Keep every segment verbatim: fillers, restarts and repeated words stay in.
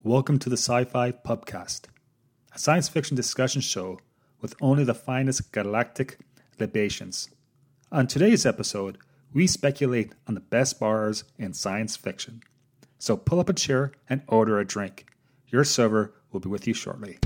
Welcome to the Sci-Fi Pubcast, a science fiction discussion show with only the finest galactic libations. On today's episode, we speculate on the best bars in science fiction. So pull up a chair and order a drink. Your server will be with you shortly.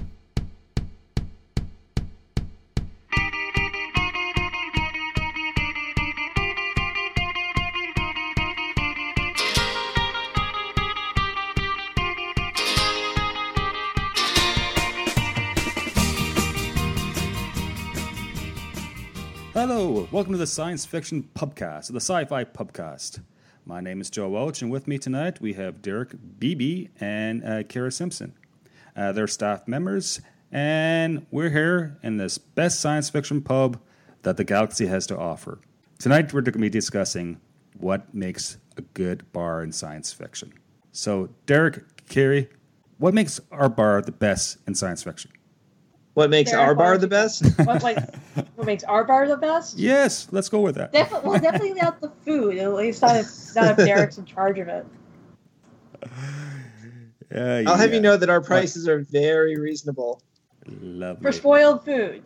Hello, welcome to the Science Fiction Pubcast, the Sci-Fi Pubcast. My name is Joe Welch, and with me tonight we have Derek Beebe and uh, Kara Simpson. Uh, they're staff members, and we're here in this best science fiction pub that the galaxy has to offer. Tonight we're going to be discussing what makes a good bar in science fiction. So, Derek, Carrie, what makes our bar the best in science fiction? What makes Derek, our bar the best? what, like, what makes our bar the best? Yes, let's go with that. Definitely, well, definitely not the food. At least not if, not if Derek's in charge of it. Uh, I'll yeah. have you know that our prices are very reasonable. Lovely. For spoiled food.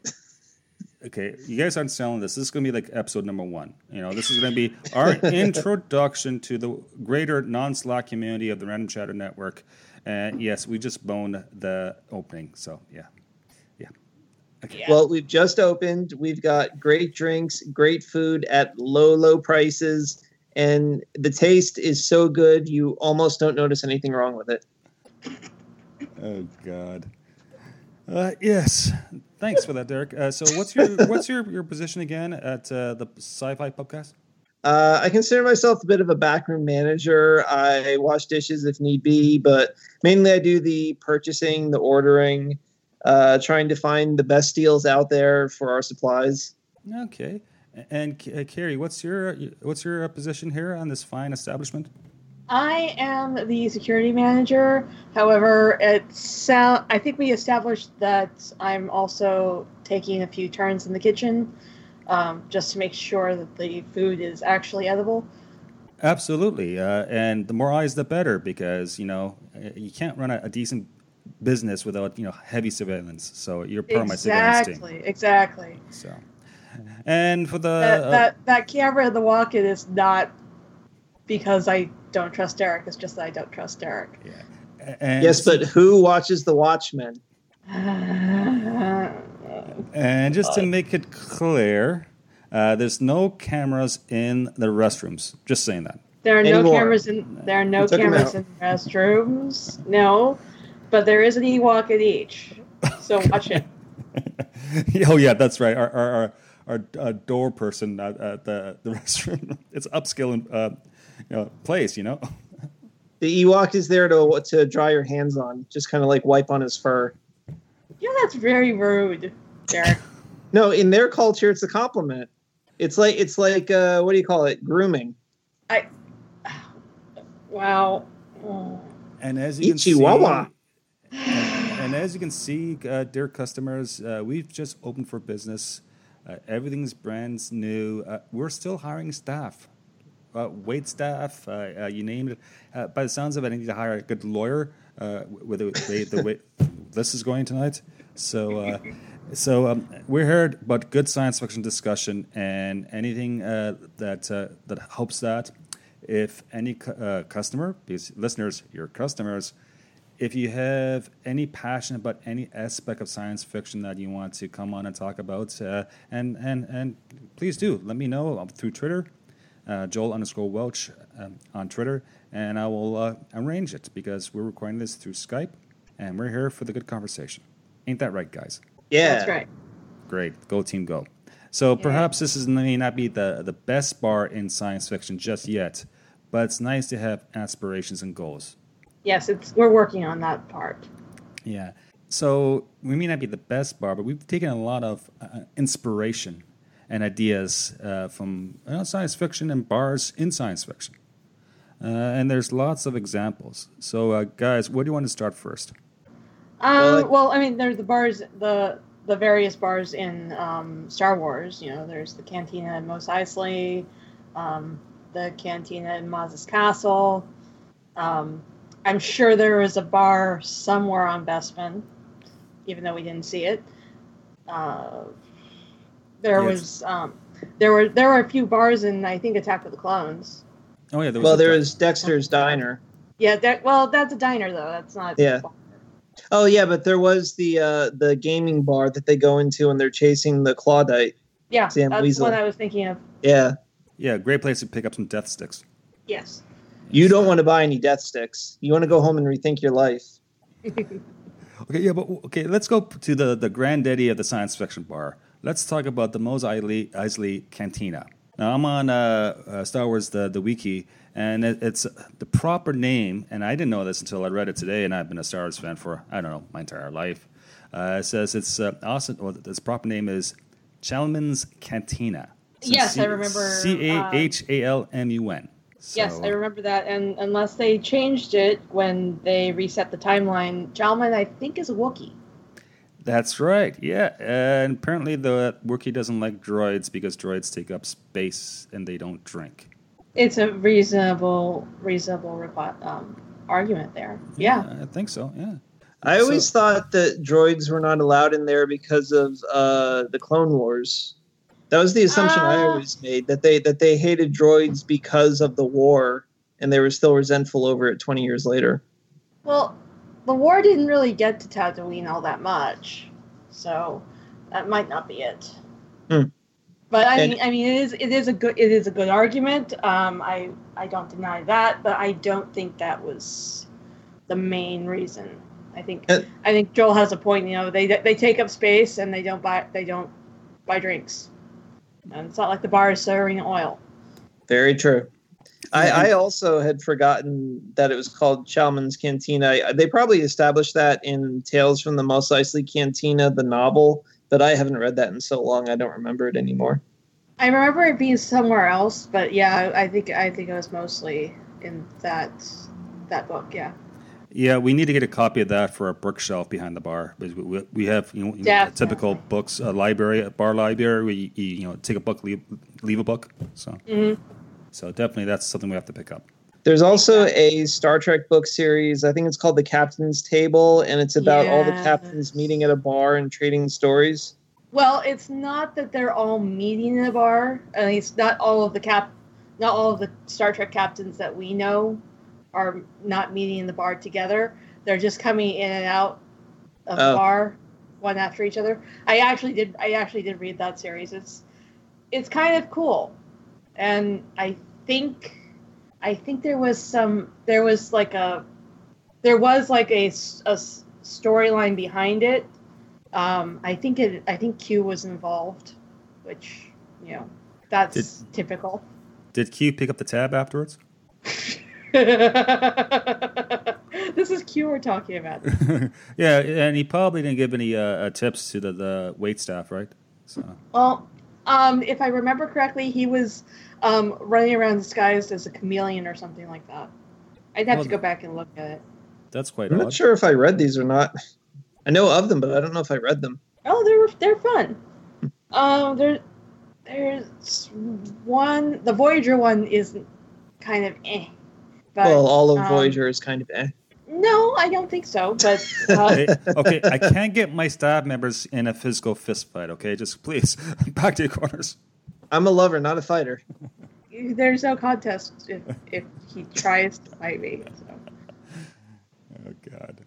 Okay, you guys aren't selling this. This is going to be like episode number one. You know, this is going to be our introduction to the greater non-Slack community of the Random Chatter Network. And yes, we just boned the opening. So, yeah. Yeah. Okay. Yeah. Well, we've just opened. We've got great drinks, great food at low, low prices. And the taste is so good, you almost don't notice anything wrong with it. Oh, God. Uh, yes. Thanks for that, Derek. Uh, so what's your what's your, your position again at uh, the Sci-Fi Pubcast? Uh, I consider myself a bit of a backroom manager. I wash dishes if need be, but mainly I do the purchasing, the ordering, uh, trying to find the best deals out there for our supplies. Okay. And uh, Carrie, what's your what's your position here on this fine establishment? I am the security manager. However, it's uh, I think we established that I'm also taking a few turns in the kitchen, um, just to make sure that the food is actually edible. Absolutely, uh, and the more eyes, the better, because you know you can't run a, a decent business without you know heavy surveillance. So you're part of my surveillance team. Exactly, exactly. So, and for the That, uh, that that camera in the walk-in is not because I don't trust Derek. It's just that I don't trust Derek. yeah. And Yes, but who watches The Watchmen? And just to make it clear, uh, there's no cameras in the restrooms. Just saying that. There are no Anymore. cameras in. There are no We took 'em cameras out. in restrooms. No, but there is an Ewok at each. So watch it. Oh yeah, that's right. Our our our, our uh, door person at, at the the restroom. It's upskill and uh, you know place. You know. The Ewok is there to to dry your hands on, just kind of like wipe on his fur. Yeah, that's very rude, Derek. No, in their culture, it's a compliment. It's like it's like uh, what do you call it? Grooming. I. Wow. Oh. And as you can Ichiwawa. see, and, and as you can see, uh, dear customers, uh, we've just opened for business. Uh, everything's brand new. Uh, we're still hiring staff, uh, wait staff, uh, uh, you name it. Uh, by the sounds of it, I need to hire a good lawyer. Uh, with the, the, the way this is going tonight, so uh, so um, we're here about good science fiction discussion and anything uh, that uh, that helps that. If any cu- uh, customer, because listeners, you're customers, if you have any passion about any aspect of science fiction that you want to come on and talk about, uh, and and and please do let me know through Twitter, uh, Joel underscore Welch um, on Twitter, and I will uh, arrange it because we're recording this through Skype, and we're here for the good conversation. Ain't that right, guys? Yeah, That's right. Great, go team, go! So perhaps this is, may not be the the best bar in science fiction just yet, but it's nice to have aspirations and goals. Yes, it's. We're working on that part. Yeah. So we may not be the best bar, but we've taken a lot of uh, inspiration and ideas uh, from you know, science fiction and bars in science fiction. Uh, and there's lots of examples. So, uh, guys, where do you want to start first? Um, Well, well, I mean, there's the bars, the the various bars in um, Star Wars. You know, there's the Cantina in Mos Eisley, um, the Cantina in Maz's Castle. Um, I'm sure there was a bar somewhere on Bespin, even though we didn't see it. Uh, there Yes. was um, there were there were a few bars in I think Attack of the Clones. Oh yeah, there was Well, a there di- was Dexter's Diner. Yeah, that, well, that's a diner though. That's not. Yeah. Oh yeah, but there was the uh, the gaming bar that they go into and they're chasing the Claudite. Yeah, Sam that's Weasel. what I was thinking of. Yeah. yeah, great place to pick up some death sticks. Yes. You don't want to buy any death sticks. You want to go home and rethink your life. Okay, yeah, but okay, let's go to the the granddaddy of the science fiction bar. Let's talk about the Mos Eisley, Eisley Cantina. Now, I'm on uh, uh, Star Wars the the wiki, and it, it's the proper name. And I didn't know this until I read it today, and I've been a Star Wars fan for I don't know my entire life. Uh, it says it's uh, awesome. Well, its proper name is Chalmun's Cantina. So Yes, I remember, C A H A L M U N. Yes, So- I remember that. And unless they changed it when they reset the timeline, Jalman, I think, is a Wookiee. That's right, yeah. And apparently the Wookiee doesn't like droids because droids take up space and they don't drink. It's a reasonable, reasonable repo- um, argument there. Yeah. I think so, yeah. I always So- thought that droids were not allowed in there because of uh, the Clone Wars. That was the assumption I Uh. always made, that they that they hated droids because of the war, and they were still resentful over it twenty years later. Well, the war didn't really get to Tatooine all that much, so that might not be it. Hmm. But I And- mean, I mean, it is it is a good it is a good argument. Um, I I don't deny that, but I don't think that was the main reason. I think Uh, I think Joel has a point. You know, they they take up space and they don't buy they don't buy drinks, and it's not like the bar is serving oil. Very true. I, I also had forgotten that it was called Chalmun's Cantina. I- They probably established that in Tales from the Mos Eisley Cantina, the novel, but I haven't read that in so long I don't remember it anymore. I remember it being somewhere else, but yeah, I think I think it was mostly in that that book. Yeah. Yeah, we need to get a copy of that for our bookshelf behind the bar. Because we, we, we have, you know, you know, a Definitely. typical books, a library, a bar library, where you, you, you know, take a book, leave, leave a book. So, Mm-hmm. so definitely that's something we have to pick up. There's also a Star Trek book series. I think it's called The Captain's Table, and it's about all the Yes. captains meeting at a bar and trading stories. Well, it's not that they're all meeting in a bar. At least not all of the cap, not all of the Star Trek captains that we know are not meeting in the bar together. They're just coming in and out of the Oh. bar, one after each other. I actually did. I actually did read that series. It's it's kind of cool, and I think I think there was some there was like a there was like a, s- a s- storyline behind it. Um, I think it. I think Q was involved, which you know that's Did- typical. Did Q pick up the tab afterwards? This is Q we're talking about. Yeah, and he probably didn't give any uh, uh, tips to the, the wait staff, right? So Well, um, if I remember correctly, he was um, running around disguised as a chameleon or something like that. I'd have Well, to go back and look at it. that's quite I'm odd. not sure if I read these or not. I know of them, but I don't know if I read them. Oh, they're they're fun. Um, there, there's one. The Voyager one is kind of eh. But, well, all of um, Voyager is kind of eh. No, I don't think so. But uh, Hey, okay, I can't get my staff members in a physical fist fight, okay? Just please, back to your corners. I'm a lover, not a fighter. there's no contest if if he tries to fight me. So. Oh, God.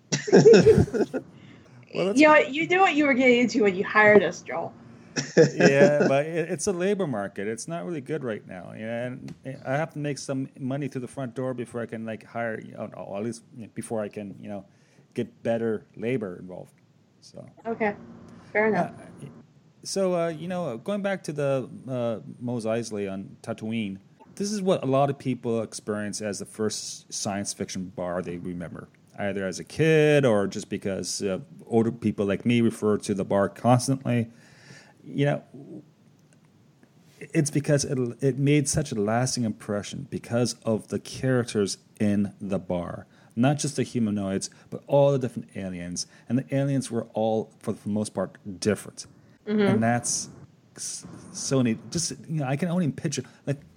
Well, that's- You know, you knew what you were getting into when you hired us, Joel. Yeah, but it, it's a labor market. It's not really good right now. Yeah, and I have to make some money through the front door before I can like hire, you know, or at least before I can, you know, get better labor involved. So, Okay, fair enough. uh, so uh, you know, going back to the uh, Mos Eisley on Tatooine, this is what a lot of people experience as the first science fiction bar they remember, either as a kid or just because uh, older people like me refer to the bar constantly. You know, it's because it it made such a lasting impression because of the characters in the bar. Not just the humanoids, but all the different aliens. And the aliens were all, for the most part, different. And that's s- so neat. Just, you know, I can only picture, like,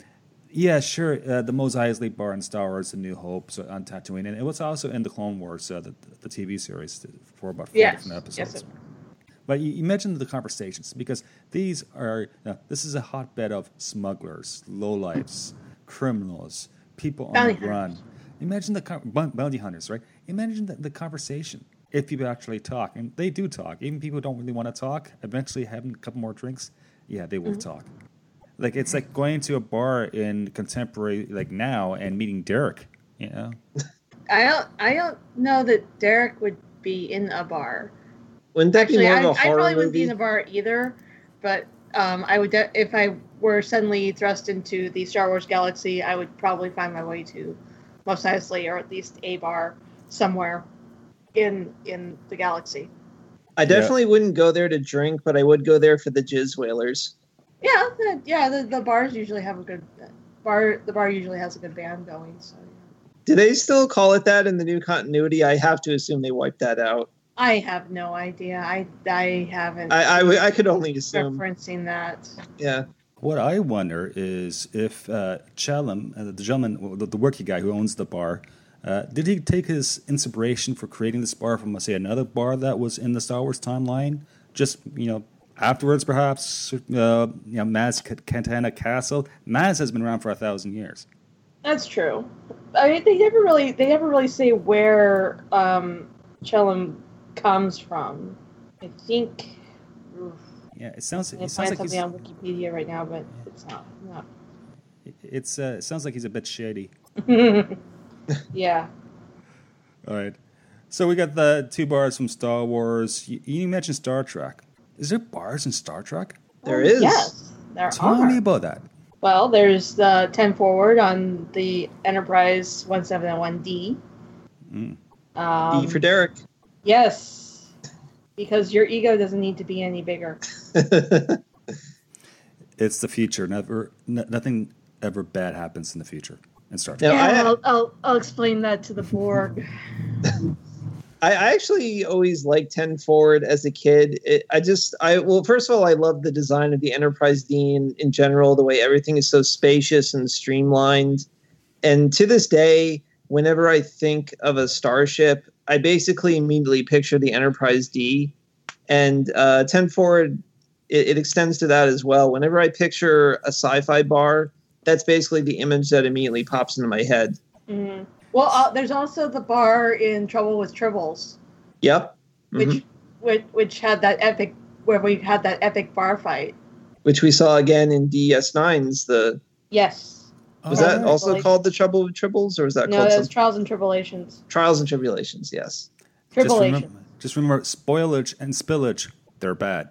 Yeah, sure. Uh, the Mos Eisley bar in Star Wars: The New Hope, so on Tatooine, and it was also in the Clone Wars, uh, the, the T V series, for about four Yes. different episodes. Yes, it- But you, you mentioned the conversations because these are uh, this is a hotbed of smugglers, lowlifes, criminals, people on Bounty the run. hunters. Imagine the con- bou- bounty hunters, right? Imagine the, the conversation if people actually talk, and they do talk. Even people who don't really want to talk, eventually having a couple more drinks, yeah, they will talk. Like it's like going to a bar in contemporary, like now, and meeting Derek. You know, I don't. I don't know that Derek would be in a bar. Wouldn't that Actually, be more I, of a I horror probably wouldn't be movie? in a bar either. But um, I would de- if I were suddenly thrust into the Star Wars galaxy, I would probably find my way to Mos Eisley, or at least a bar somewhere in in the galaxy. I definitely wouldn't go there to drink, but I would go there for the jizz whalers. Yeah, the, yeah. The, the bars usually have a good bar. The bar usually has a good band going. So Do they still call it that in the new continuity? I have to assume they wiped that out. I have no idea. I I haven't. I, I, w- I could only assume. referencing that. Yeah. what I wonder is if uh, Chalem, uh, the gentleman, the, the worky guy who owns the bar, uh, did he take his inspiration for creating this bar from, let's say, another bar that was in the Star Wars timeline? Just, you know, afterwards, perhaps, uh, you know, Maz Cantana Castle. Maz has been around for a thousand years. That's true. I mean, they never really they never really say where um, Chelum comes from. I think. Oof, Yeah, it sounds. I It can sounds find like he's. something on Wikipedia right now, but it's not. not. It's. Uh, it sounds like he's a bit shady. Yeah. All right. So we got the two bars from Star Wars. You, you mentioned Star Trek. Is there bars in Star Trek? There Oh, is. Yes, there Tell are. me about that. Well, there's the ten forward on the Enterprise one seventy-one D. Mm. Um, E for Derek. Yes, because your ego doesn't need to be any bigger. It's the future. Never, n- nothing ever bad happens in the future in Star Trek. No, yeah, I- I'll, I'll I'll explain that to the Borg. I I actually always liked ten forward as a kid. It, I just, I well, first of all, I love the design of the Enterprise D in, in general, the way everything is so spacious and streamlined. And to this day, whenever I think of a starship, I basically immediately picture the Enterprise D. And uh, ten forward, it, it extends to that as well. Whenever I picture a sci-fi bar, that's basically the image that immediately pops into my head. Mhm. Well, uh, there's also the bar in Trouble with Tribbles, Yep. which Mhm. which which had that epic where we had that epic bar fight. Which we saw again in D S nine's. The Yes. was All that right. also Tribulations. called the Trouble with Tribbles, or was that No, called that's some Trials and Tribulations. Trials and Tribulations? Yes. Just Tribulations. remember, just remember, spoilage and spillage, they're bad.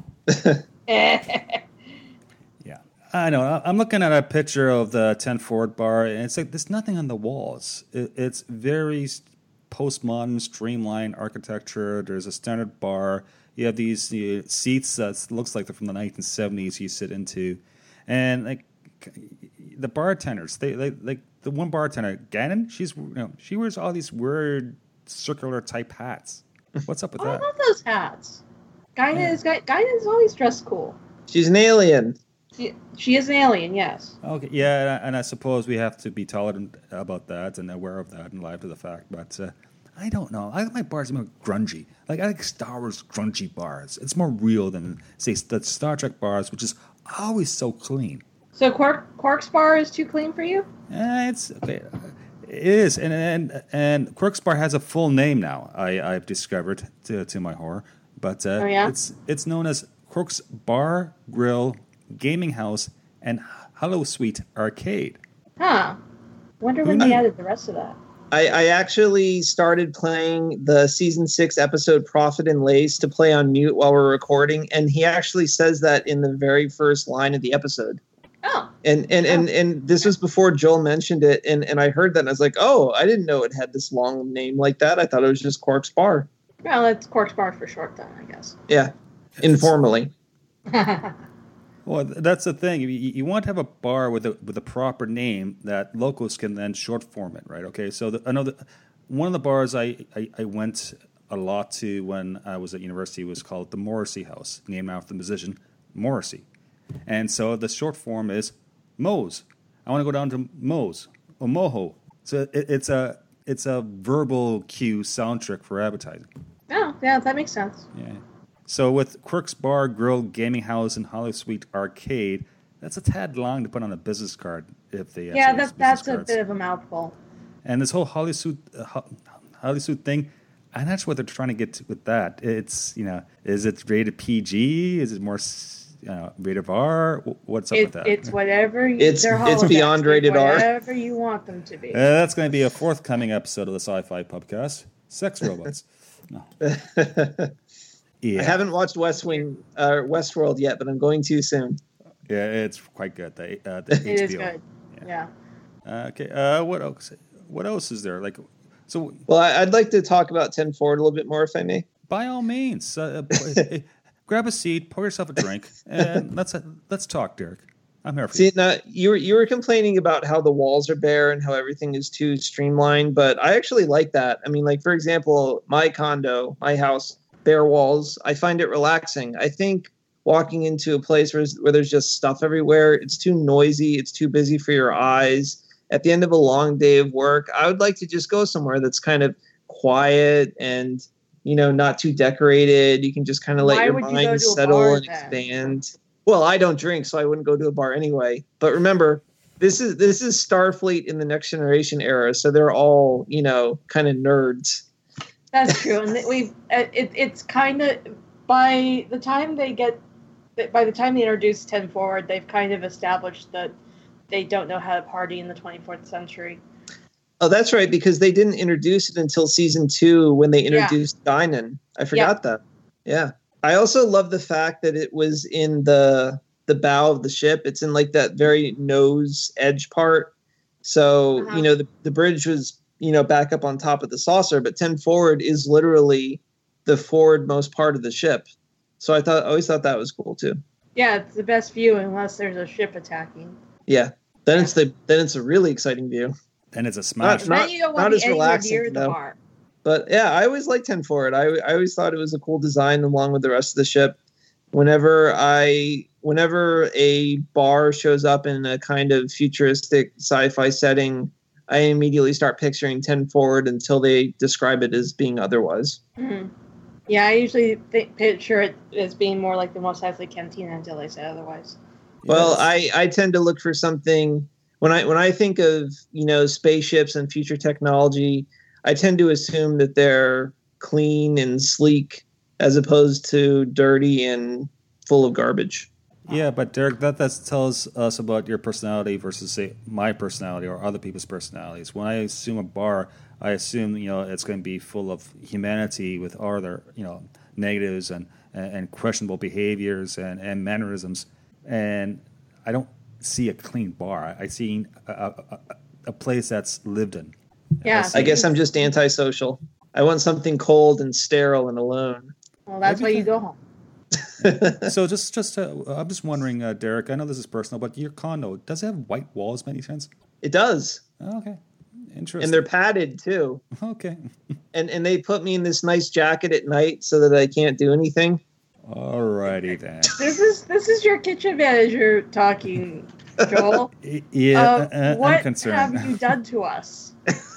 Yeah, I know. I- I'm looking at a picture of the ten forward bar, and it's like there's nothing on the walls. It, it's very s- postmodern, streamlined architecture. There's a standard bar. You have these uh, seats that looks like they're from the nineteen seventies. You sit into, and like the bartenders, they, they like the one bartender, Gannon. She's you know she wears all these weird circular type hats. What's up with Oh, I that? love those hats. Guinan Yeah. is Guinan is always dressed cool. She's an alien. She, she is an alien, yes. Okay, yeah, and I suppose we have to be tolerant about that and aware of that and alive to the fact. But uh, I don't know. I like my bars more grungy. Like I like Star Wars grungy bars. It's more real than say the Star Trek bars, which is always so clean. So Quark Quark's bar is too clean for you? Eh, it's okay. It is, and and and Quirk's bar has a full name now. I I've discovered to to my horror, but uh, Oh, yeah? it's it's known as Quirk's Bar, Grill, Gaming House, and Hello Suite Arcade. Huh. Wonder Who when they knew? added the rest of that. I, I actually started playing the season six episode Profit and Lace to play on mute while we're recording, and he actually says that in the very first line of the episode. Oh. And and, and, and this was before Joel mentioned it, and, and I heard that and I was like, oh, I didn't know it had this long name like that. I thought it was just Quark's Bar. Well, that's Quark's bar for short then, I guess. Yeah, informally. Well, th- that's the thing. You, you want to have a bar with a with a proper name that locals can then short form it, right? Okay, so the, I know that one of the bars I, I, I went a lot to when I was at university was called the Morrissey House, named after the musician Morrissey. And so the short form is Mose. I want to go down to Moe's or Moho. So it, it's a it's a verbal cue sound trick for advertising. Oh, yeah, that makes sense. Yeah. So with Quirk's Bar, Grill, Gaming House, and Holosuite Arcade, that's a tad long to put on a business card if they. Yeah, that, that's a bit of a mouthful. And this whole Holosuite uh, Holosuite thing, I'm not sure what they're trying to get to with that. It's you know, is it rated P G? Is it more uh, rated R? What's up it, with that? It's whatever. You, it's it's beyond rated whatever R. Whatever you want them to be. Uh, that's going to be a forthcoming episode of the Sci-Fi Pubcast. Sex robots. No. Yeah. I haven't watched West Wing, uh, Westworld yet, but I'm going to soon. Yeah, it's quite good. The, uh, the it H B O. is good. Yeah. yeah. Uh, okay. Uh, what else? What else is there? Like, so. Well, I'd like to talk about ten Forward a little bit more, if I may. By all means, uh, grab a seat, pour yourself a drink, and let's uh, let's talk, Derek. I'm here for See, you. now you were you were complaining about how the walls are bare and how everything is too streamlined, but I actually like that. I mean, like for example, my condo, my house. Bare walls. I find it relaxing. I think walking into a place where, where there's just stuff everywhere, it's too noisy. It's too busy for your eyes. At the end of a long day of work, I would like to just go somewhere that's kind of quiet and, you know, not too decorated. You can just kind of let Why your would you mind go to a settle bar and then? expand. Well, I don't drink, so I wouldn't go to a bar anyway. But remember, this is this is Starfleet in the Next Generation era, so they're all, you know, kind of nerds. That's true, and we it, it's kind of by the time they get by the time they introduce ten Forward, they've kind of established that they don't know how to party in the twenty-fourth century. Oh, that's right, because they didn't introduce it until season two when they introduced yeah. Dynan. I forgot yeah. that. Yeah, I also love the fact that it was in the the bow of the ship. It's in like that very nose edge part. So uh-huh. you know the the bridge was. You know, back up on top of the saucer, but ten Forward is literally the forward-most part of the ship. So I thought, I always thought that was cool too. Yeah, it's the best view unless there's a ship attacking. Yeah, then yeah. it's the then it's a really exciting view. Then it's a smash. Not, not, you don't want not as relaxing near the bar. But yeah, I always liked ten Forward. I I always thought it was a cool design along with the rest of the ship. Whenever I whenever a bar shows up in a kind of futuristic sci-fi setting, I immediately start picturing ten Forward until they describe it as being otherwise. Mm-hmm. Yeah, I usually think, picture it as being more like the Mos Eisley Cantina until they say otherwise. Well, Yes. I, I tend to look for something when I when I think of, you know, spaceships and future technology, I tend to assume that they're clean and sleek as opposed to dirty and full of garbage. Yeah, but Derek, that that tells us about your personality versus, say, my personality or other people's personalities. When I assume a bar, I assume, you know, it's going to be full of humanity with all their, you know, negatives and, and, and questionable behaviors and, and mannerisms. And I don't see a clean bar. I see a, a, a place that's lived in. Yeah. I guess I'm just antisocial. I want something cold and sterile and alone. Well, that's why you go home. So just, just uh, I'm just wondering, uh, Derek, I know this is personal, but your condo, does it have white walls by any chance? It does. Oh, okay. Interesting. And they're padded too. Okay. And and they put me in this nice jacket at night so that I can't do anything. Alrighty then. This is this is your kitchen manager talking, Joel. Yeah, uh, uh, what I'm concerned. have you done to us?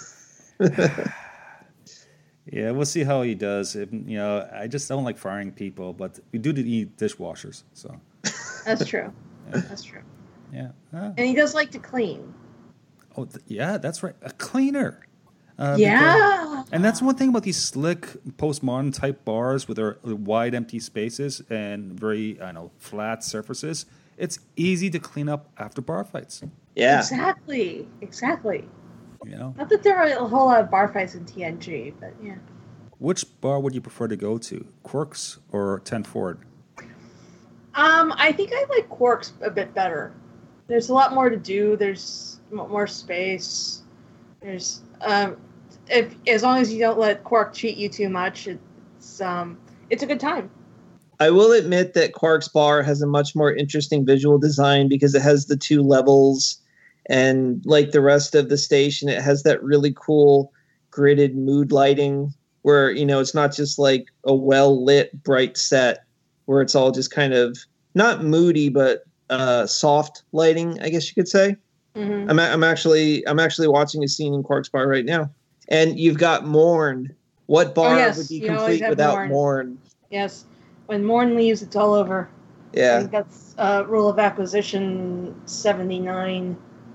Yeah, we'll see how he does. It, you know, I just don't like firing people, but we do need dishwashers. So That's true. Yeah. That's true. yeah, uh, And he does like to clean. oh th- yeah, that's right, a cleaner. Uh, Yeah. because- and that's one thing about these slick postmodern type bars with their wide empty spaces and very, I don't know, flat surfaces. It's easy to clean up after bar fights. Yeah. Exactly. Exactly. You know, Not that there are a whole lot of bar fights in T N G, but yeah. which bar would you prefer to go to, Quirk's or ten Forward? Um, I think I like Quarks a bit better. There's a lot more to do. There's m- more space. There's um, if as long as you don't let Quark cheat you too much, it's um, it's a good time. I will admit that Quark's bar has a much more interesting visual design because it has the two levels, and like the rest of the station, it has that really cool gridded mood lighting where, you know, it's not just like a well lit bright set where it's all just kind of not moody but uh, soft lighting, I guess you could say. Mm-hmm. I'm I'm actually I'm actually watching a scene in Quark's bar right now, and you've got Morn. What bar oh, yes. would be you always complete have without Morn. Morn? Yes. When Morn leaves, it's all over. I Yeah. think that's uh, rule of acquisition seventy-nine.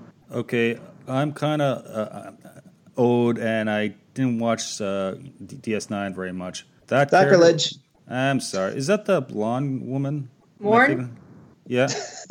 Okay, I'm kind of uh, old, and I didn't watch uh, D S nine very much. That character- Sacrilege. I'm sorry. Is that the blonde woman? Am I Morn? thinking- Yeah.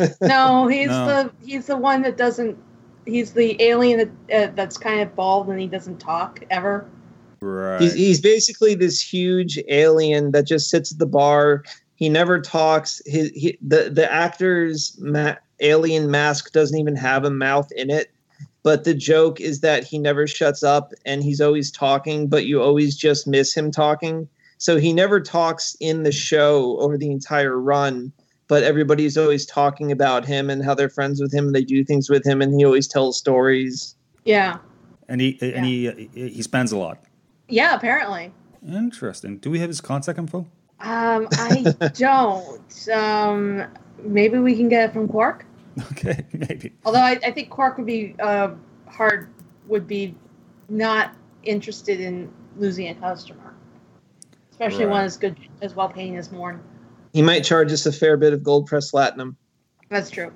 No, he's No. the he's the one that doesn't. He's the alien that uh, that's kind of bald and he doesn't talk ever. Right. He's he's basically this huge alien that just sits at the bar. He never talks. His he, the the actor's ma- alien mask doesn't even have a mouth in it. But the joke is that he never shuts up and he's always talking, but you always just miss him talking. So he never talks in the show over the entire run, but everybody's always talking about him and how they're friends with him and they do things with him, and he always tells stories. Yeah. and he and he he spends a lot. Yeah, apparently. Interesting. Do we have his contact info? Um, I don't. Um, maybe we can get it from Quark. Okay, maybe. Although I, I think Quark would be uh, hard, would be not interested in losing a customer, especially Right. one as good as well paying as Morn. He might charge us a fair bit of gold press platinum. That's true.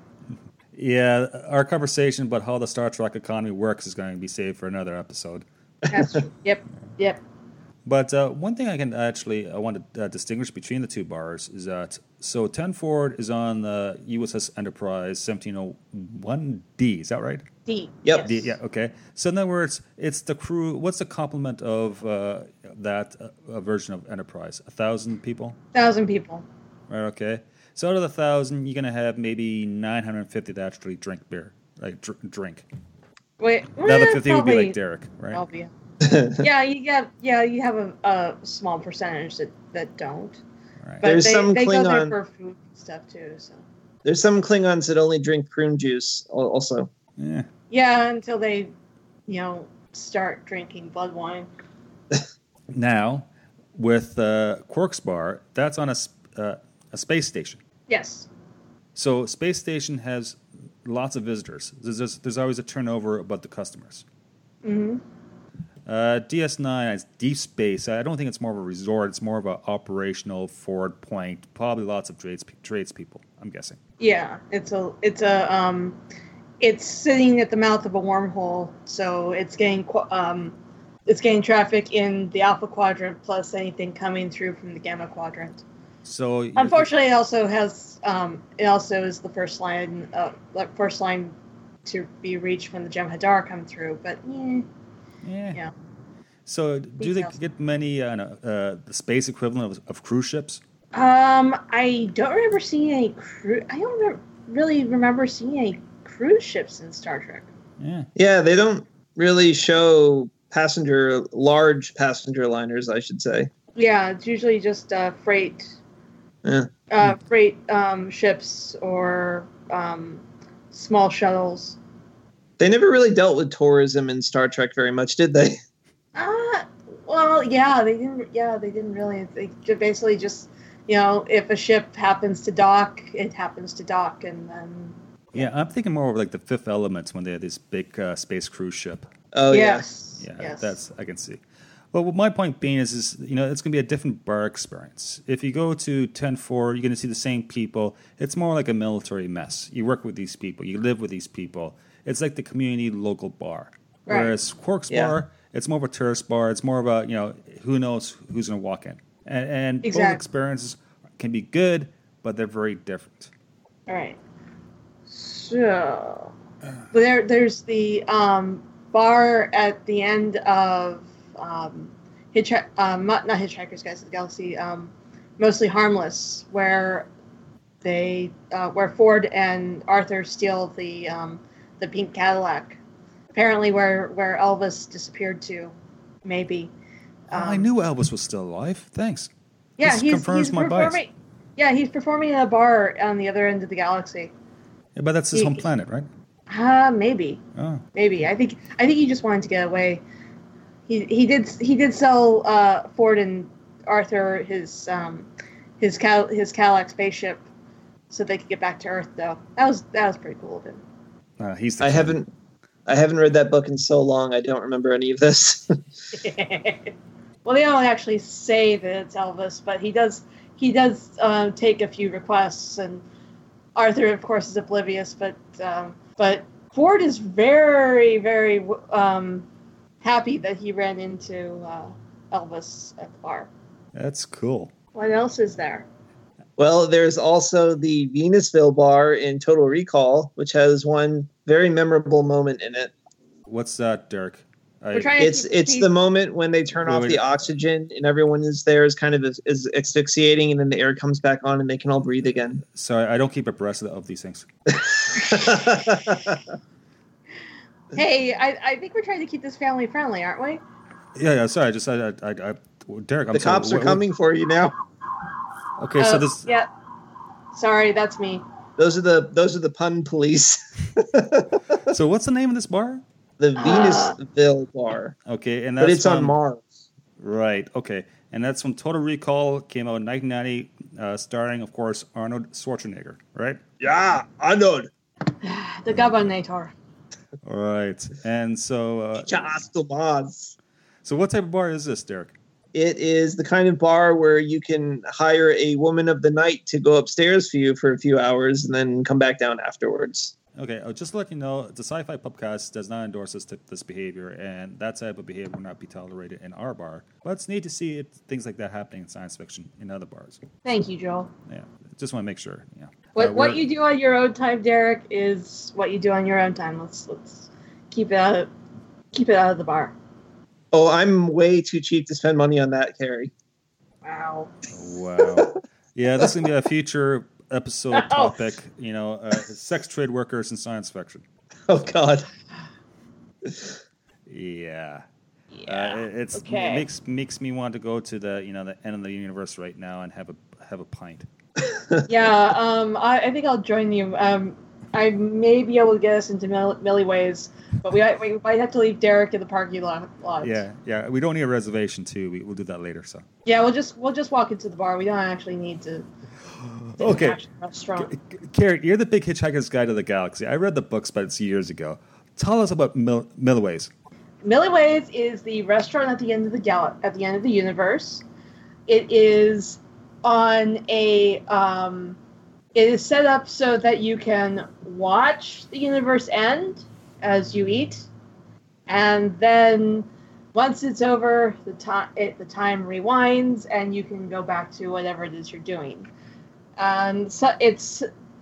Yeah, our conversation about how the Star Trek economy works is going to be saved for another episode. That's true. Yep. Yep. But uh, one thing I can actually I want to uh, distinguish between the two bars is that so ten Ford is on the U S S Enterprise seventeen oh one D. Is that right? D. Yep. Yes. D, yeah. Okay. So in other words, it's the crew. What's the complement of uh, that uh, version of Enterprise? A thousand people. Thousand people. Right. Okay. So out of the thousand, you're gonna have maybe nine hundred fifty that actually drink beer, like dr- drink. Wait. The other eh, fifty would be probably like Derek, right? Albia. yeah, you get. Yeah, you have a, a small percentage that, that don't. Right. But There's they, some they go there Klingon- for food and stuff too. So There's some Klingons that only drink prune juice al- also. Yeah. yeah, until they, you know, start drinking blood wine. Now, with uh, Quark's Bar, that's on a sp- uh, a space station. Yes. So space station has lots of visitors. There's there's, there's always a turnover about the customers. Mm-hmm. Uh, D S nine is deep space. I don't think it's more of a resort. It's more of an operational forward point. Probably lots of trades tradespeople, I'm guessing. Yeah, it's a it's a um, it's sitting at the mouth of a wormhole, so it's getting qu- um, it's getting traffic in the alpha quadrant plus anything coming through from the gamma quadrant. So you- Unfortunately, it also has um, it also is the first line uh, like first line to be reached when the Jem'Hadar come through. But eh, yeah. yeah, So do they Details. get many uh, uh, the space equivalent of, of cruise ships? um, I don't remember seeing any cru- I don't remember, really remember seeing any cruise ships in Star Trek. Yeah. Yeah, they don't really show passenger, large passenger liners, I should say. Yeah, it's usually just uh, freight. Yeah. Uh, freight um, ships or um, small shuttles. They never really dealt with tourism in Star Trek very much, did they? Uh, well, yeah, they didn't. Yeah, they didn't really. They ju- basically just, you know, if a ship happens to dock, it happens to dock, and then. Yeah, I'm thinking more of like the Fifth Element when they had this big uh, space cruise ship. Oh, yes. Yeah, Yes. that's I can see. Well, what my point being is, is you know, it's going to be a different bar experience. If you go to ten four, you're going to see the same people. It's more like a military mess. You work with these people. You live with these people. It's like the community local bar. Right. Whereas Quark's Yeah. bar, it's more of a tourist bar. It's more of a, you know, who knows who's going to walk in. And, and both Exactly. experiences can be good, but they're very different. All right. So, but there, there's the um, bar at the end of um, Hitchhi- um, not, not Hitchhiker's Guide to the Galaxy, um, Mostly Harmless, where they, uh, where Ford and Arthur steal the um, the pink Cadillac. Apparently, where where Elvis disappeared to, maybe. Oh, Um, I knew Elvis was still alive. Thanks. Yeah, This he's, confirms he's my bias. performing. Yeah, he's performing at a bar on the other end of the galaxy. Yeah, but that's his He- home planet, right? Uh, maybe. Oh. Maybe. I think I think he just wanted to get away. He he did he did sell uh, Ford and Arthur his um his Cal his Cadillac spaceship so they could get back to Earth though. That was that was pretty cool of him. Uh, he's the I king. haven't I haven't read that book in so long. I don't remember any of this. Well, they don't actually say that it's Elvis, but he does. He does um, take a few requests, and Arthur, of course, is oblivious. But um, but Ford is very, very um, happy that he ran into uh, Elvis at the bar. That's cool. What else is there? Well, there's also the Venusville bar in Total Recall, which has one very memorable moment in it. What's that, Derek? I, We're trying It's to keep it's the the moment when they turn Wait, off wait. the oxygen and everyone is there is kind of is, is asphyxiating, and then the air comes back on and they can all breathe again. sorry, I don't keep abreast of, of these things. Hey, I, I think we're trying to keep this family friendly, aren't we? Yeah, yeah. Sorry, I just I, I, I, I Derek. I'm The sorry. cops are what- coming for you now. what- Okay, so Uh, this. Yeah. Sorry, that's me. Those are the those are the pun police. So what's the name of this bar? The Ah. Venusville bar, Okay, and that's but it's on from- Mars. Right. Okay, and that's from Total Recall. Came out in nineteen ninety, uh, starring, of course, Arnold Schwarzenegger. Right. Yeah, Arnold. The Governator. All right. And so, uh, Just to Mars. so what type of bar is this, Derek? It is the kind of bar where you can hire a woman of the night to go upstairs for you for a few hours and then come back down afterwards. Okay, uh, just to let you know, the Sci-Fi Pubcast does not endorse this, this behavior, and that type of behavior will not be tolerated in our bar. But it's neat to see it, things like that happening in science fiction in other bars. Thank you, Joel. Yeah, just want to make sure. Yeah. What Uh, what we're- you do on your own time, Derek, is what you do on your own time. Let's let's keep it out of, keep it out of the bar. Oh, I'm way too cheap to spend money on that, Carrie. Wow. Wow. Yeah, this is gonna be a future episode No. topic. You know, uh, sex trade workers in science fiction. Oh God. Yeah. Yeah. Uh, it- it's Okay. it makes makes me want to go to the you know the end of the universe right now and have a have a pint. Yeah. Um. I, I think I'll join you. Um. I may be able to get us into Mill- Millie Ways, but we we might have to leave Derek in the parking lot. lot. Yeah, yeah. We don't need a reservation too. We, we'll do that later. So Yeah. We'll just we'll just walk into the bar. We don't actually need to. to Okay. actual Restaurant. C- Carrie, you're the big Hitchhiker's Guide to the Galaxy. I read the books, but it's years ago. Tell us about Mil- Milliways. Millie Ways is the restaurant at the end of the gal- at the end of the universe. It is on a um, it is set up so that you can watch the universe end as you eat, and then once it's over, the time it the time rewinds, and you can go back to whatever it is you're doing. And so it's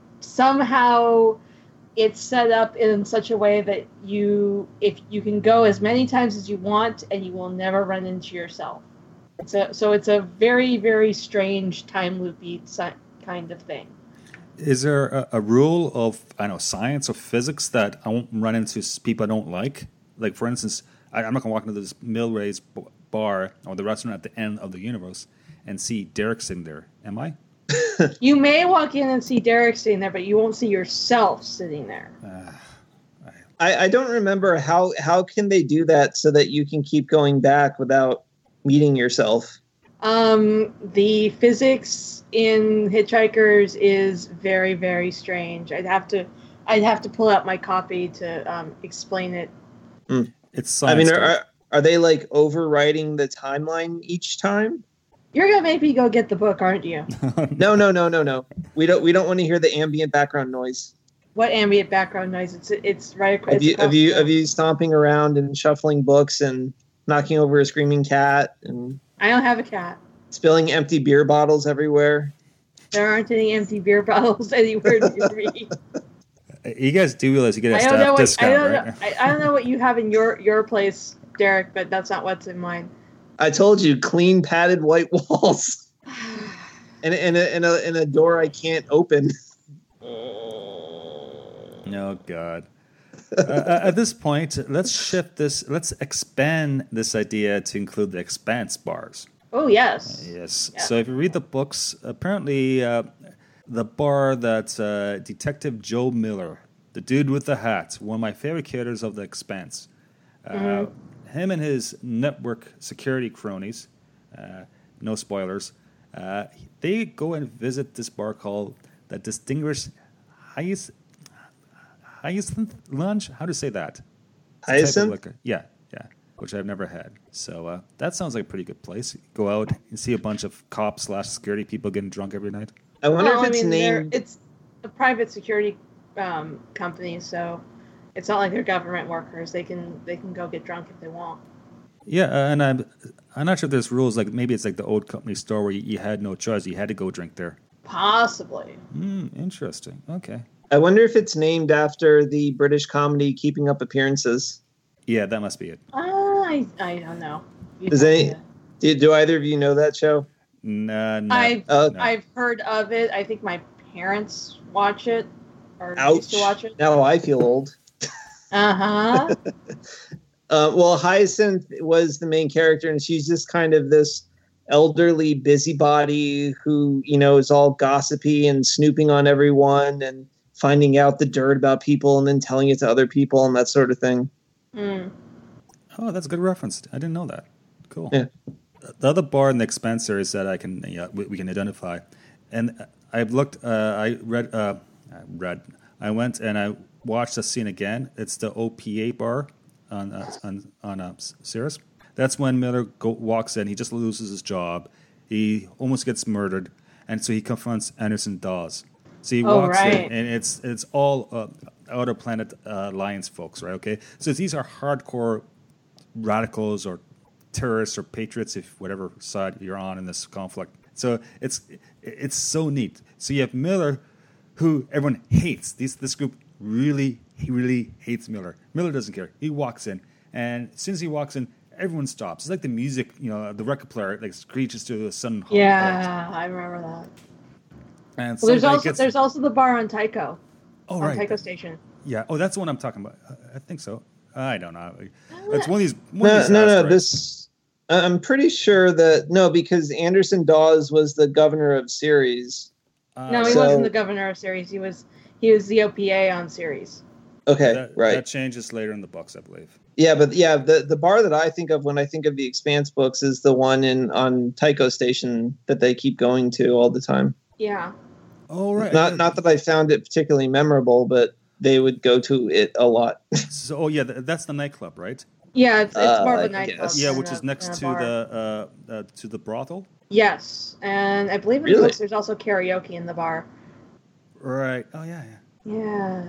somehow it's set up in such a way that you if you can go as many times as you want and you will never run into yourself. It's a, so it's a very, very strange time loopy si- kind of thing. Is there a, a rule of I don't know science or physics that I won't run into s- people I don't like? Like for instance, I, I'm not gonna walk into this Millways b- bar or the restaurant at the end of the universe and see Derek sitting there. Am I? You may walk in and see Derek sitting there, but you won't see yourself sitting there. Uh, I, I don't remember how how can they do that so that you can keep going back without meeting yourself. Um, the physics in Hitchhikers is very, very strange. I'd have to, I'd have to pull out my copy to um, explain it. it's science. I mean, Derek. are are they like overwriting the timeline each time? You're gonna make me go get the book, aren't you? No, no, no, no, no. We don't we don't want to hear the ambient background noise. What ambient background noise? It's it's right across. Of you of you of you stomping around and shuffling books and knocking over a screaming cat and I don't have a cat. spilling empty beer bottles everywhere. There aren't any empty beer bottles anywhere near me. You guys do realize you get a I don't know staff what I discount, don't right? know. I, I don't know what you have in your your place, Derek, but that's not what's in mine. I told you, clean padded white walls and and a, and a, and a door I can't open. No, God. uh, at this point, let's shift this. Let's expand this idea to include the Expanse bars. Oh yes. Yes. Yeah. So if you read the books, apparently uh, the bar that uh, Detective Joe Miller, the dude with the hat, one of my favorite characters of the Expanse, uh, Mm-hmm. him and his network security cronies, uh, no spoilers, uh, they go and visit this bar called the Distinguished Heis, Hyacinth Lunch? How to say that? It's a type of Hyacinth? liquor. Yeah, yeah, which I've never had. So uh, that sounds like a pretty good place. Go out and see a bunch of cops slash security people getting drunk every night. I wonder Well, if it's I mean, they're- named. it's a private security um, company, so it's not like they're government workers. They can they can go get drunk if they want. Yeah, uh, and I'm I'm not sure if there's rules. Like maybe it's like the old company store where you, you had no choice. You had to go drink there. Possibly. Hmm, interesting. Okay. I wonder if it's named after the British comedy Keeping Up Appearances. Yeah, that must be it. Uh, I I don't know. You Does tell any- me. Do, do either of you know that show? Nah, no, I've Uh, no. I've heard of it. I think my parents watch it or used Ouch. to watch it. Now I feel old. Uh huh. Uh, well, Hyacinth was the main character, and she's just kind of this elderly busybody who, you know, is all gossipy and snooping on everyone and finding out the dirt about people and then telling it to other people and that sort of thing. mm. Oh, that's a good reference. I didn't know that. Cool. Yeah. The other bar in the Expense series that I can yeah, we, we can identify, and I've looked. Uh, I read. Uh, I read. I went and I watched the scene again. It's the O P A bar on uh, on on uh, Cirrus. That's when Miller go, walks in. He just loses his job. He almost gets murdered, and so he confronts Anderson Dawes. So he Oh, walks right. in, and it's it's all uh, Outer Planet uh, Alliance folks, right? Okay, so these are hardcore radicals or terrorists or patriots, if whatever side you're on in this conflict. So it's it's so neat. So you have Miller, who everyone hates. These this group really he really hates Miller. Miller doesn't care. He walks in, and as soon as he walks in, everyone stops. It's like the music, you know, the record player like screeches to a sudden halt. Yeah, I remember that. And Well, there's somebody also gets, there's also the bar on Tycho. oh on right, Tycho Station. yeah. Oh, that's the one I'm talking about. I- I think so. I don't know. It's one of these. One No, of these no, no. asteroids. This I'm pretty sure that no, because Anderson Dawes was the governor of Ceres. Uh, No, he So- wasn't the governor of Ceres. He was he was the O P A on Ceres. Okay, that, right. That changes later in the books, I believe. Yeah, but yeah, the, the bar that I think of when I think of the Expanse books is the one in on Tycho Station that they keep going to all the time. Yeah. Oh right. Not not that I found it particularly memorable, but they would go to it a lot. So, oh yeah, th- that's the nightclub, right? Yeah, it's, it's more of Uh, a I nightclub. guess. Yeah, than which a- is next than a to bar. the uh, uh, to the brothel. Yes, and I believe in the Really? books there's also karaoke in the bar. Right. Oh yeah, Yeah.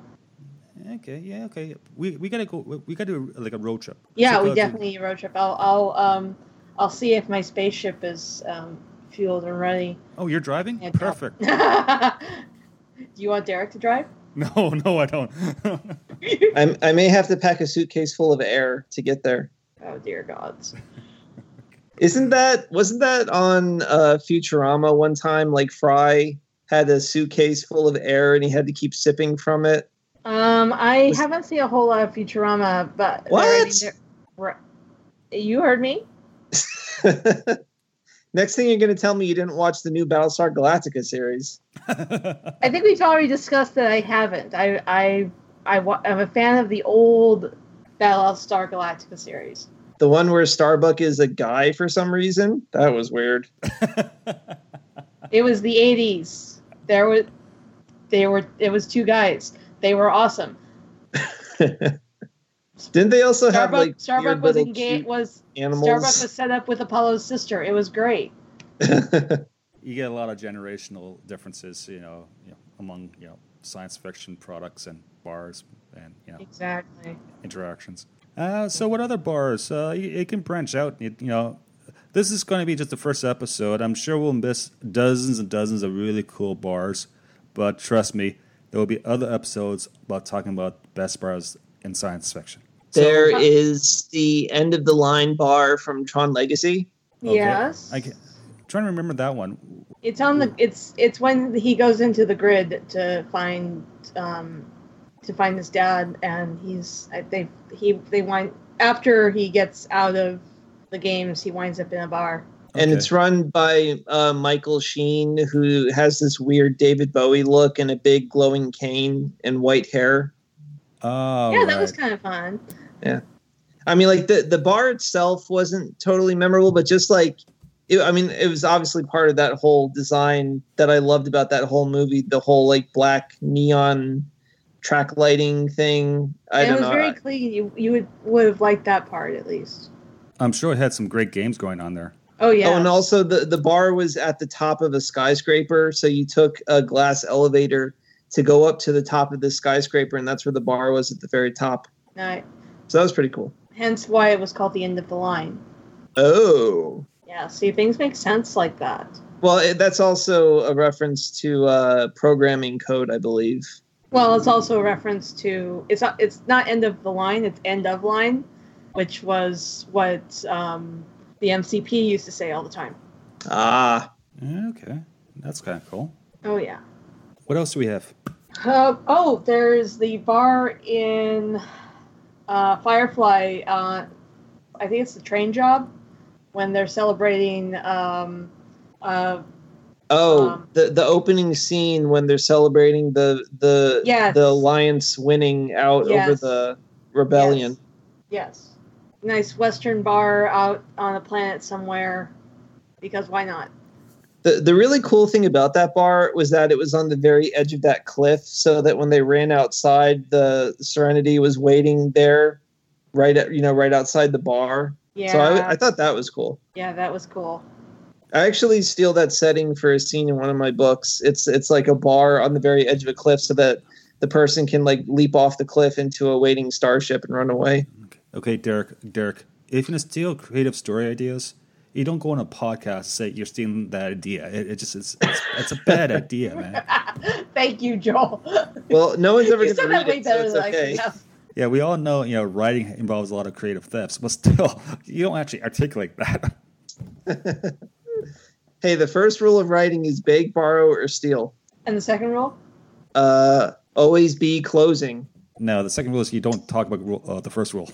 yeah. Okay. Yeah. Okay. We we gotta go. We, we gotta do like a road trip. Yeah, Check we out the- definitely need a road trip. I'll I'll um I'll see if my spaceship is um fueled and ready. Oh, you're driving? And top- Perfect. Do you want Derek to drive? No, no, I don't. I, I may have to pack a suitcase full of air to get there. Oh dear gods. Isn't that wasn't that on uh, Futurama one time? Like Fry had a suitcase full of air and he had to keep sipping from it. Um, I Was- haven't seen a whole lot of Futurama, but What? I mean, there- we're- you heard me. Next thing you're going to tell me you didn't watch the new Battlestar Galactica series. I think we've already discussed that I haven't. I I I wa- I'm a fan of the old Battlestar Galactica series. The one where Starbuck is a guy for some reason? That was weird. It was the eighties. There were, they were. It was two guys. They were awesome. Didn't they also have Starbuck, like Starbuck weird was little engaged. cute Was animals? Starbuck was set up with Apollo's sister. It was great. You get a lot of generational differences, you know, you know, among you know science fiction products and bars and you know Exactly. interactions. Uh, so what other bars? Uh, you, you can branch out. You, you know, this is going to be just the first episode. I'm sure we'll miss dozens and dozens of really cool bars, but trust me, there will be other episodes about talking about best bars in science fiction. There So- is the end of the line bar from Tron Legacy. Okay. Yes. I can, trying to remember that one. It's on the. It's it's when he goes into the grid to find um, to find his dad, and he's I- they he they wind after he gets out of the games, he winds up in a bar. And Okay. it's run by uh, Michael Sheen, who has this weird David Bowie look and a big glowing cane and white hair. Oh, yeah, that right. was kind of fun. I mean, like the, the bar itself wasn't totally memorable, but just like, it, I mean, it was obviously part of that whole design that I loved about that whole movie. The whole like black neon track lighting thing. I and don't it was know. very clean. You you would would have liked that part at least. I'm sure it had some great games going on there. Oh yeah. Oh, and also the, the bar was at the top of a skyscraper, so you took a glass elevator to go up to the top of the skyscraper, and that's where the bar was at the very top. Right. So that was pretty cool. Hence why it was called the end of the line. Oh. Yeah, see, things make sense like that. Well, it, that's also a reference to uh, programming code, I believe. Well, it's also a reference to it's not it's not end of the line, it's end of line, which was what um, the M C P used to say all the time. Ah. Okay, that's kind of cool. Oh yeah. What else do we have? Uh, oh, there's the bar in uh, Firefly. Uh, I think it's the train job when they're celebrating. Um, uh, Oh, Um, the the opening scene when they're celebrating the the Yes. the alliance winning out Yes. over the rebellion. yes, nice Western bar out on a planet somewhere. Because why not? The the really cool thing about that bar was that it was on the very edge of that cliff, so that when they ran outside, the Serenity was waiting there, right at you know right outside the bar. Yeah, So I, I thought that was cool. yeah, that was cool. I actually steal that setting for a scene in one of my books. It's it's like a bar on the very edge of a cliff, so that the person can like leap off the cliff into a waiting starship and run away. Okay, Derek. Derek, if you're gonna steal creative story ideas, you don't go on a podcast and say you're stealing that idea. It, it just it's, it's it's a bad idea, man. Thank you, Joel. Well, no one's ever You going said to that read way it, so better it's than I okay. could have. Yeah, we all know you know writing involves a lot of creative thefts, but still, you don't actually articulate that. Hey, the first rule of writing is beg, borrow, or steal. And the second rule? Uh, always be closing. No, the second rule is you don't talk about rule, uh, the first rule.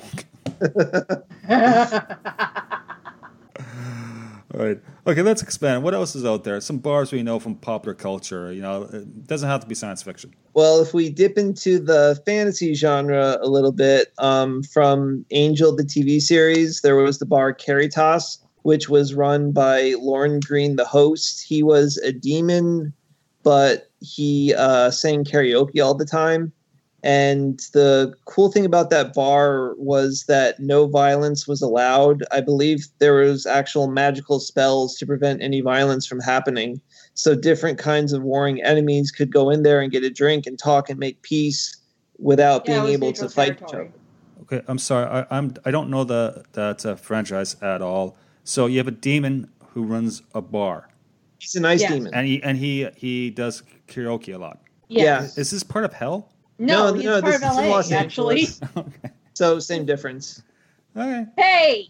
All right. Okay, let's expand. What else is out there? Some bars we know from popular culture. You know, it doesn't have to be science fiction. Well, if we dip into the fantasy genre a little bit, um, from Angel, the T V series, there was the bar Caritas, which was run by Lauren Green, the host. He was a demon, but he uh, sang karaoke all the time. And the cool thing about that bar was that no violence was allowed. I believe there was actual magical spells to prevent any violence from happening. So different kinds of warring enemies could go in there and get a drink and talk and make peace without Yeah, it being was able neutral to fight each territory. other. Okay, I'm sorry. I, I'm I don't know the that uh, franchise at all. So you have a demon who runs a bar, He's a nice Yes. demon. and he and he he does karaoke a lot. Yes. Is this part of hell? No, No, he's no, part this of is in L A, Los actually. Angeles. Okay. So same difference. Okay. Hey!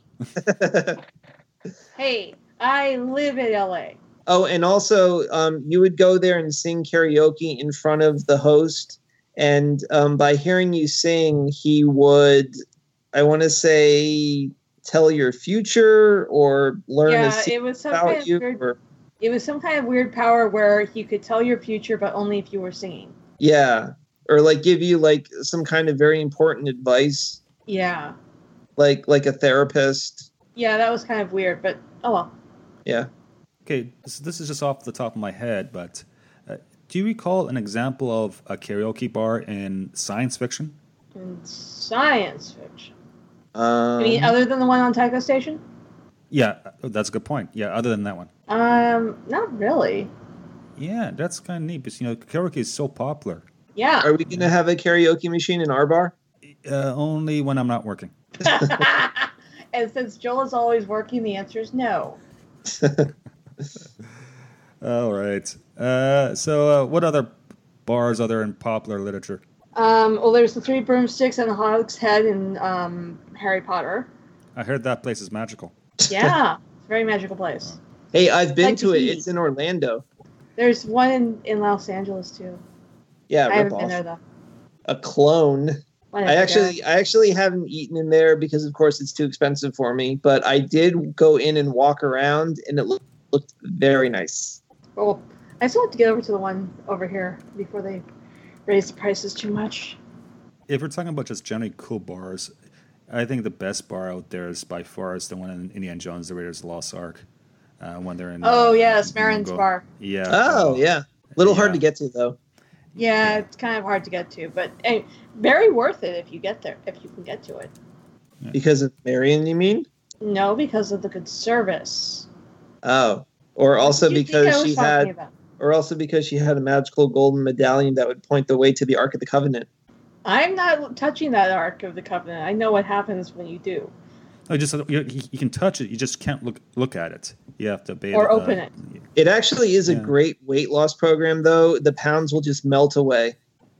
Hey, I live in L A. Oh, and also, um, you would go there and sing karaoke in front of the host, and um, by hearing you sing, he would, I want to say, tell your future or learn a Yeah, secret it was some about kind of you. weird, Or, it was some kind of weird power where he could tell your future, but only if you were singing. yeah, or like give you like some kind of very important advice, Yeah. like like a therapist. Yeah, that was kind of weird, but oh well. Yeah. Okay, this, this is just off the top of my head, but uh, do you recall an example of a karaoke bar in science fiction? In science fiction. Um, I mean, other than the one on Tycho Station? Yeah, uh, that's a good point. Yeah, other than that one. Um, not really. Yeah, that's kind of neat because, you know, karaoke is so popular. Yeah. are we gonna have a karaoke machine in our bar? Uh, only when I'm not working. And since Joel is always working, the answer is no. All right. Uh, so uh, what other bars are there in popular literature? Um, well, there's the Three Broomsticks and the Hog's Head in um, Harry Potter. I heard that place is magical. Yeah, it's a very magical place. Hey, I've been Like to to it. eat. It's in Orlando. There's one in, in Los Angeles too. Yeah, I haven't rip been off. there though. A clone. Whatever, I actually, I actually haven't eaten in there because, of course, it's too expensive for me. But I did go in and walk around, and it looked, looked very nice. Well, I still have to get over to the one over here before they raise the prices too much. If we're talking about just generally cool bars, I think the best bar out there is by far is the one in Indiana Jones, the Raiders of the Lost Ark. Uh, when they're in. Oh uh, yes, Marin's Mungo. bar. Yeah. Oh uh, yeah, little hard yeah. to get to though. Yeah, it's kind of hard to get to, but eh, very worth it if you get there, if you can get to it. Because of Marion, you mean? No, because of the good service. Oh, or also What did you think I because was she talking had, about? or also because she had a magical golden medallion that would point the way to the Ark of the Covenant. I'm not touching that Ark of the Covenant. I know what happens when you do. I just you, you can touch it. You just can't look look at it. You have to be Or able, open uh, it. It actually is a Yeah. great weight loss program, though. The pounds will just melt away.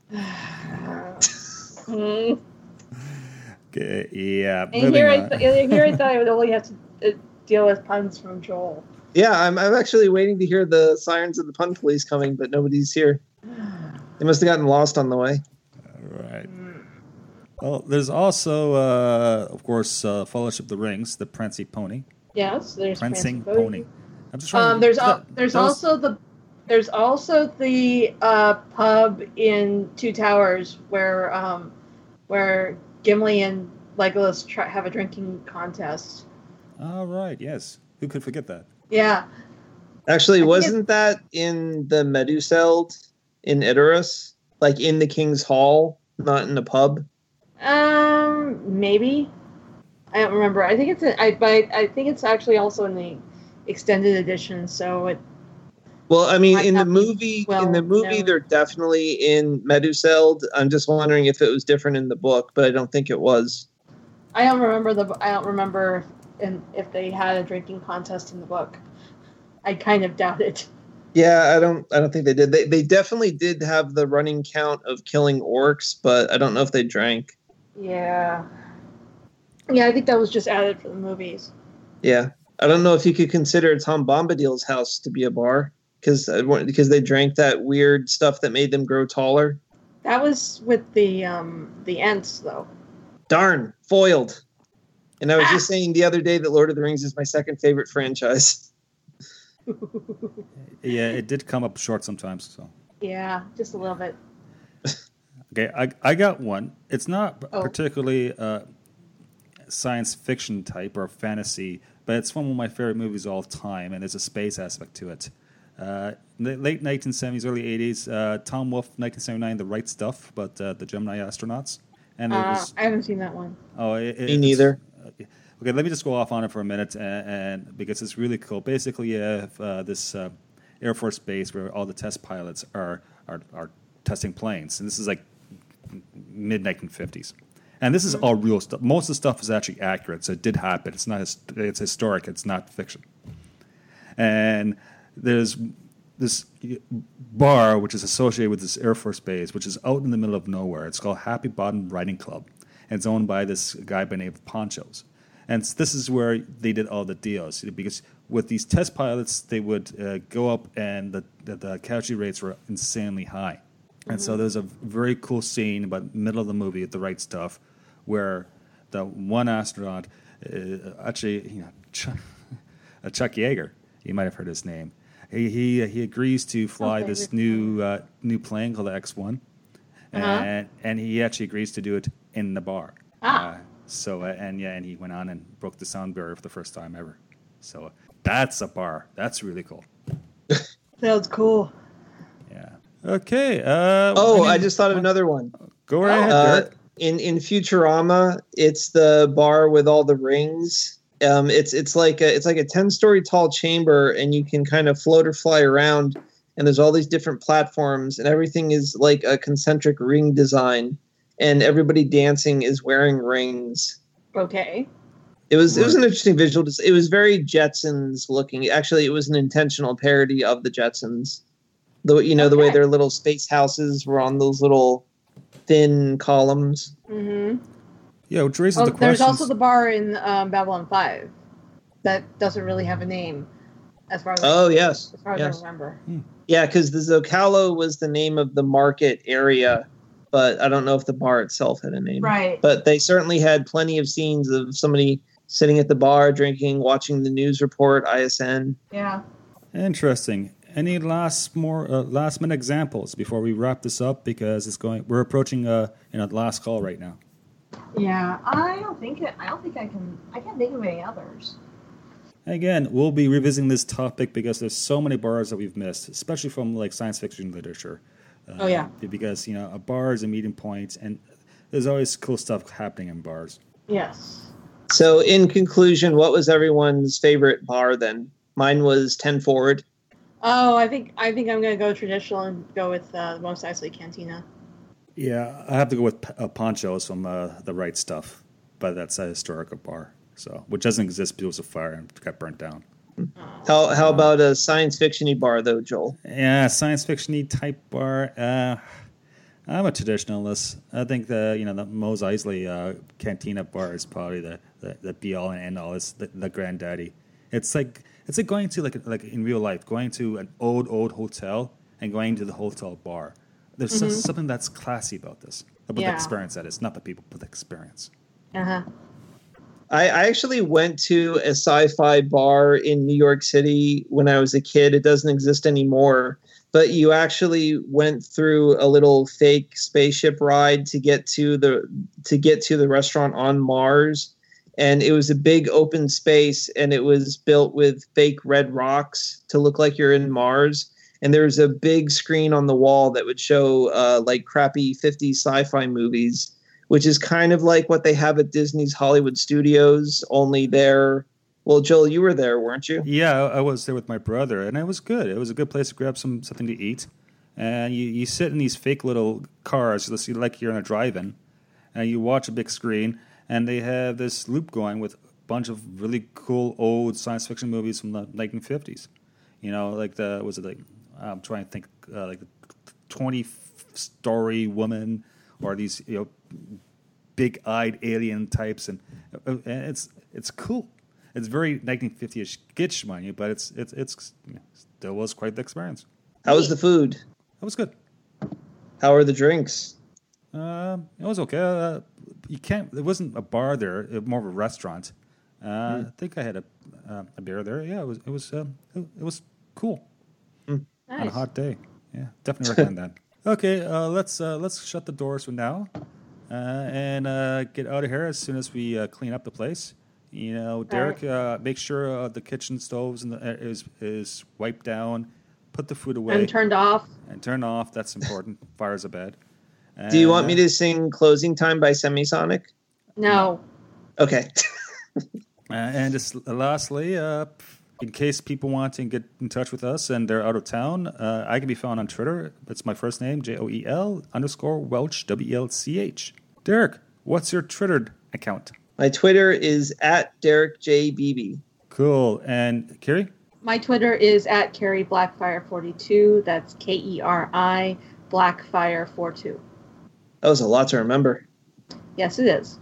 Mm. Okay, yeah. And moving here I, on. th- here I thought I would only have to uh, deal with puns from Joel. Yeah, I'm, I'm actually waiting to hear the sirens of the pun police coming, but nobody's here. They must have gotten lost on the way. Right. Well, there's also, uh, of course, uh, Fellowship of the Rings, the Prancing Pony. Yes, there's Prancing Prancing Pony. I'm just trying Um, to, there's that- al- there's that was- also the there's also the uh, pub in Two Towers where um, where Gimli and Legolas try- have a drinking contest. Oh, right, yes. Who could forget that? Yeah, Actually, think wasn't that in the Meduseld in Idorus? Like in the King's Hall, not in a pub? um, maybe I don't remember. I think it's a, I but I think it's actually also in the extended edition. So it Well, I mean, Might in the not be movie, well in the movie, known. they're definitely in Meduseld. I'm just wondering if it was different in the book, but I don't think it was. I don't remember the I don't remember if, in, if they had a drinking contest in the book. I kind of doubt it. Yeah, I don't. I don't think they did. They they definitely did have the running count of killing orcs, but I don't know if they drank. Yeah. Yeah, I think that was just added for the movies. Yeah, I don't know if you could consider Tom Bombadil's house to be a bar because because they drank that weird stuff that made them grow taller. That was with the um the Ents though. Darn, foiled. And I was Ah. just saying the other day that Lord of the Rings is my second favorite franchise. Yeah, it did come up short sometimes. So Yeah, just a little bit. okay, I I got one. It's not Oh. particularly uh, science fiction type or fantasy, but it's one of my favorite movies of all time, and there's a space aspect to it. Uh, in the late nineteen seventies, early eighties, uh, Tom Wolfe, nineteen seventy-nine, The Right Stuff, but uh, the Gemini astronauts, and it Uh, was I haven't seen that one. oh, it, Me it's- neither. Okay, let me just go off on it for a minute, and, and because it's really cool. Basically, you have uh, this uh, Air Force base where all the test pilots are are, are testing planes, and this is like mid nineteen fifties. And this is all real stuff. Most of the stuff is actually accurate, so it did happen. It's not his, it's historic. It's not fiction. And there's this bar which is associated with this Air Force base, which is out in the middle of nowhere. It's called Happy Bottom Riding Club, and it's owned by this guy by the name of Ponchos. And this is where they did all the deals, because with these test pilots, they would uh, go up, and the, the, the casualty rates were insanely high. And so there's a very cool scene about the middle of the movie at The Right Stuff, where the one astronaut, uh, actually, you know, Chuck, uh, Chuck Yeager, you might have heard his name. He he, he agrees to fly Okay, this good. new uh, new plane called the X one, Uh-huh. and and he actually agrees to do it in the bar. Ah. Uh, so uh, and yeah, and he went on and broke the sound barrier for the first time ever. So uh, that's a bar. That's really cool. Sounds cool. Yeah. Okay. Uh, Oh, mean, I just thought of another one. Go right ahead, Uh, Derek. in in Futurama, it's the bar with all the rings. Um, it's it's like a, it's like a ten story tall chamber, and you can kind of float or fly around. And there's all these different platforms, and everything is like a concentric ring design. And everybody dancing is wearing rings. Okay. It was it was an interesting visual. It was very Jetsons looking. Actually, it was an intentional parody of the Jetsons. The you know the way Okay. their little space houses were on those little thin columns. Mm-hmm. Yeah, which raises Oh, the there's question. also the bar in um, Babylon five that doesn't really have a name, as far as Oh I, yes, as far as yes. I remember. Yeah, because the Zocalo was the name of the market area, but I don't know if the bar itself had a name. Right. But they certainly had plenty of scenes of somebody sitting at the bar, drinking, watching the news report, I S N. Yeah. Interesting. Any last more uh, last minute examples before we wrap this up, because it's going. We're approaching uh you know the last call right now. Yeah. I don't think it, I don't think I can. I can't think of any others. Again, we'll be revisiting this topic because there's so many bars that we've missed, especially from like science fiction literature. Uh, Oh, yeah. Because, you know, a bar is a meeting point, and there's always cool stuff happening in bars. Yes. So, in conclusion, what was everyone's favorite bar then? Mine was ten Forward. Oh, I think I think I'm gonna go traditional and go with uh, Mos Eisley Cantina. Yeah, I have to go with uh, Ponchos from uh, The Right Stuff, but that's a historical bar, so which doesn't exist because of fire and got burnt down. How how about a science fiction-y bar though, Joel? Yeah, science fiction-y type bar. Uh, I'm a traditionalist. I think the you know the Mos Eisley uh, Cantina bar is probably the, the, the be all and end all. It's the, the granddaddy. It's like it's like going to like like in real life, going to an old old hotel and going to the hotel bar. There's Mm-hmm. so- something that's classy about this, about Yeah. the experience. That is not the people, but the experience. Uh huh. I, I actually went to a sci-fi bar in New York City when I was a kid. It doesn't exist anymore, but you actually went through a little fake spaceship ride to get to the to get to the restaurant on Mars, and it was a big open space, and it was built with fake red rocks to look like you're in Mars. And there was a big screen on the wall that would show uh, like crappy fifties sci-fi movies, which is kind of like what they have at Disney's Hollywood Studios, only there. Well, Joel, you were there, weren't you? Yeah, I I was there with my brother, and it was good. It was a good place to grab some something to eat. And you, you sit in these fake little cars, let's see, like you're in a drive-in, and you watch a big screen, and they have this loop going with a bunch of really cool old science fiction movies from the nineteen fifties. You know, like the was it like I'm trying to think uh, like the twenty-story woman, or these you know big-eyed alien types, and, and it's it's cool. It's very nineteen fifty-ish kitsch, mind you, but it's it's it's still was quite the experience. How was the food? It was good. How are the drinks? Uh, it was okay. Uh, you can't. It wasn't a bar there. It was more of a restaurant. Uh, Mm. I think I had a uh, a beer there. Yeah, it was it was uh, it, it was cool on a Nice. hot day. Yeah, definitely recommend that. Okay, uh, let's uh, let's shut the doors for now uh, and uh, get out of here as soon as we uh, clean up the place. You know, Derek, uh, make sure uh, the kitchen stoves and the, uh, is is wiped down. Put the food away And turned off. and turn off. That's important. Fire's a bed. Do you want me And, uh, to sing Closing Time by Semisonic? No. Okay. Uh, and just lastly, uh, in case people want to get in touch with us and they're out of town, uh, I can be found on Twitter. It's my first name, J O E L underscore Welch, W E L C H. Derek, what's your Twitter account? My Twitter is at Derek J. Beebe. Cool. And Kerry? My Twitter is at Carrie Blackfire forty-two. That's K E R I Blackfire forty-two. That was a lot to remember. Yes, it is.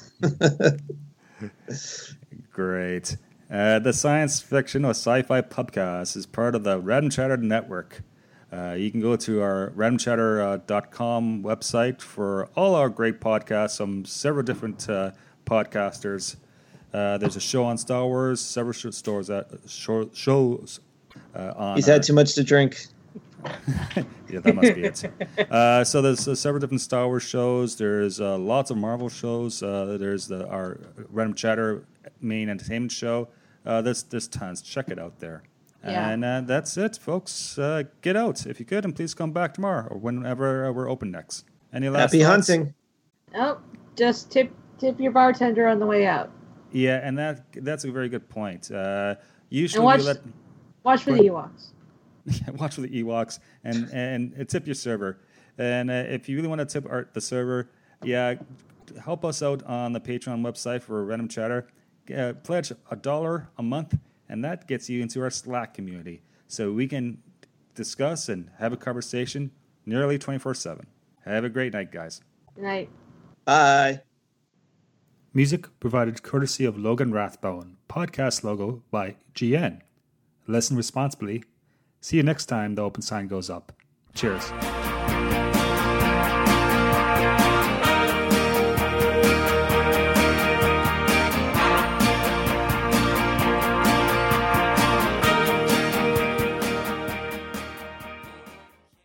Great. Uh, the Science Fiction or Sci-Fi Pubcast is part of the Random Chatter Network. Uh, you can go to our random chatter dot com website for all our great podcasts from several different uh, podcasters. Uh, there's a show on Star Wars, several sh- stores at, show, shows uh, on. He's our- had too much to drink. yeah, that must be it. Uh, so there's uh, several different Star Wars shows. There's uh, lots of Marvel shows. Uh, there's the our Random Chatter main entertainment show. Uh, there's there's tons. Check it out there. Yeah. And uh, that's it, folks. Uh, get out if you could, and please come back tomorrow or whenever uh, we're open next. Any last Happy thoughts? hunting. Oh, just tip tip your bartender on the way out. Yeah, and that that's a very good point. Uh, usually And watch, we let watch for Go the ahead. Ewoks. watch for the Ewoks and and uh, tip your server. And uh, if you really want to tip our, the server, yeah, help us out on the Patreon website for Random Chatter. Uh, pledge a dollar a month, and that gets you into our Slack community, so we can discuss and have a conversation nearly twenty-four seven. Have a great night, guys. Good night. Bye. Music provided courtesy of Logan Rathbone. Podcast logo by G N. Listen responsibly. See you next time the open sign goes up. Cheers.